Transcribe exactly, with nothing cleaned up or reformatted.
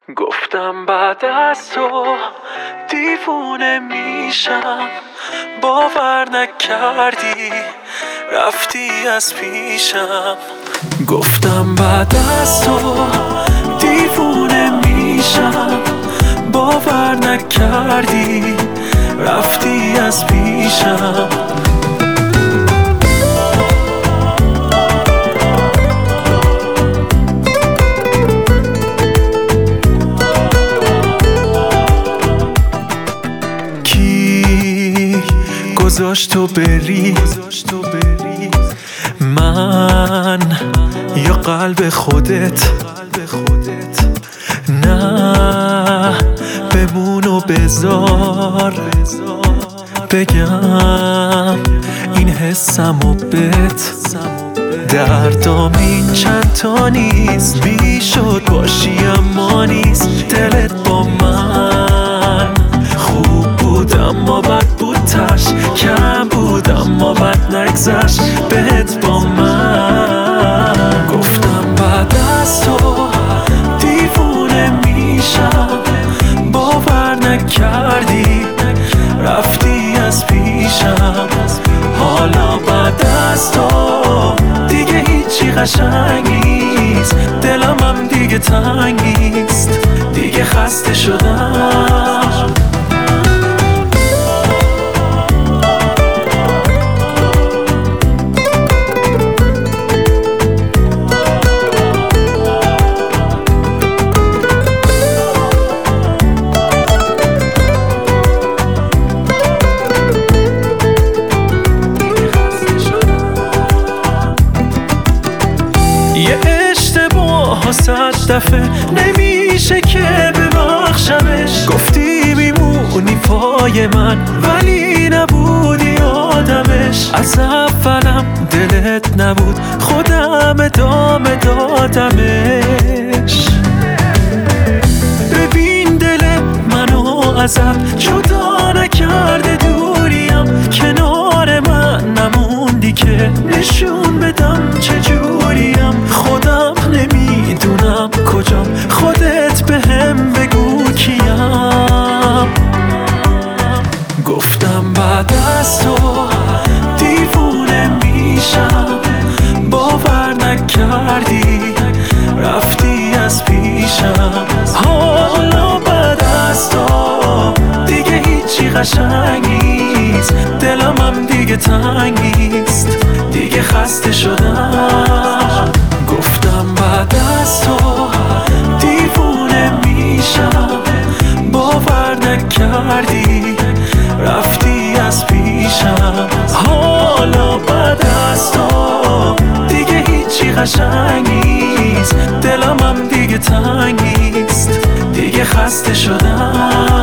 گفتم بعد از تو دیوونه میشم، باور نکردی رفتی از پیشم. گفتم بعد از تو دیوونه میشم، باور نکردی رفتی از پیشم. گذاشت تو بری، من یا قلب خودت؟ نه بمون و بذار بگم این حسم و بت. دردام این چند تا نیست، بیشد باشی اما نیست. دلت با من خوب بود اما بد بود، تش کم بود اما بد نگذشت بهت با من. گفتم بعد از تو دیوونه میشم، باور نکردی رفتی از پیشم. حالا بعد از تو دیگه هیچی قشنگ نیست، دلم هم دیگه تنگ نیست، دیگه خسته شدم. یه اشتباه صد دفعه نمیشه که ببخشمش. گفتی میمونی پای من ولی نبودی آدمش. از اولم دلت نبود، خودم ادامه دادمش. ببین دل منو ازت جدا نکرده دوریم، کنار من نموندی که نشون بدم چجوریم. خودم نمیدونم کجام، خودت بهم بگو کیم. گفتم بعد از تو دیوونه میشم، باور نکردی رفتی از پیشم. حالا بعد از تو دیگه هیچی قشنگ نیست، دلم هم دیگه تنگ نیست، دیگه خسته شدم. گفتم بعد از تو دیوونه میشم، باور نکردی رفتی از پیشم. حالا بعد از تو دیگه هیچی قشنگ نیست، دلم هم دیگه تنگ نیست، دیگه خسته شدم.